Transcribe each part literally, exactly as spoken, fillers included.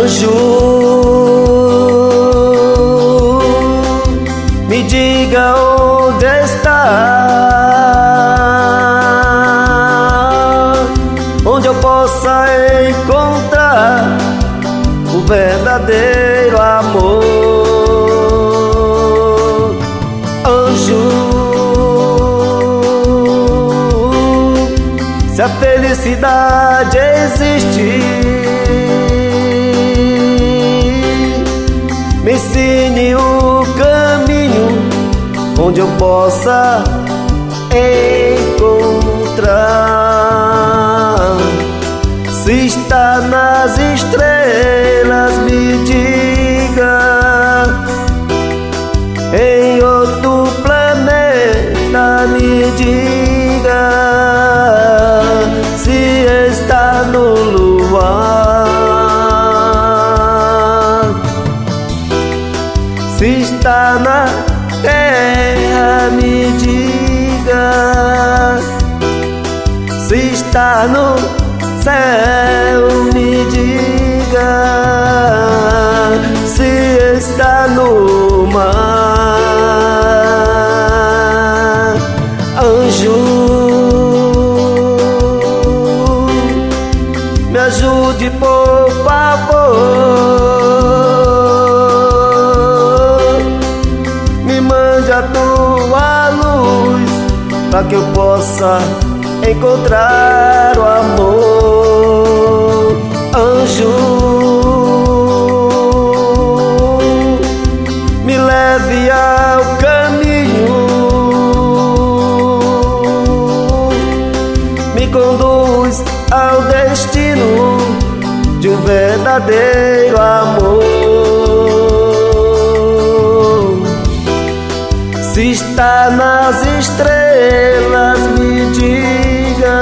Anjo, me diga onde está, onde eu possa encontrar o verdadeiro amor. Anjo, se a felicidade existe, me ensine o caminho onde eu possa encontrar. Se está nas estrelas, me diga. Em outro planeta, me diga. Se está no luar, se está na terra, me diga. Se está no céu, me diga. Se está no mar. Anjo, me ajude por favor, me mande a tua luz, para que eu possa encontrar o amor. Anjo, me leve ao caminho, me conduz ao destino de um verdadeiro amor. Se está nas estrelas, me diga.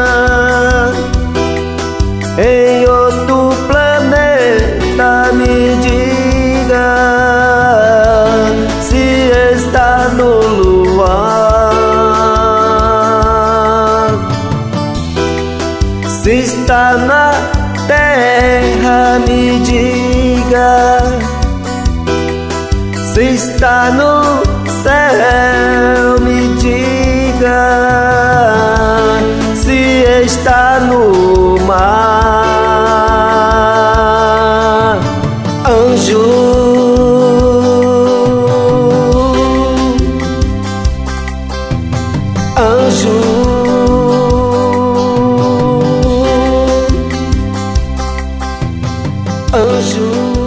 Em outro planeta, me diga. Se está no luar, se está na terra, me diga. Se está no céu, me diga. Se está no mar. Anjo, anjo, anjo.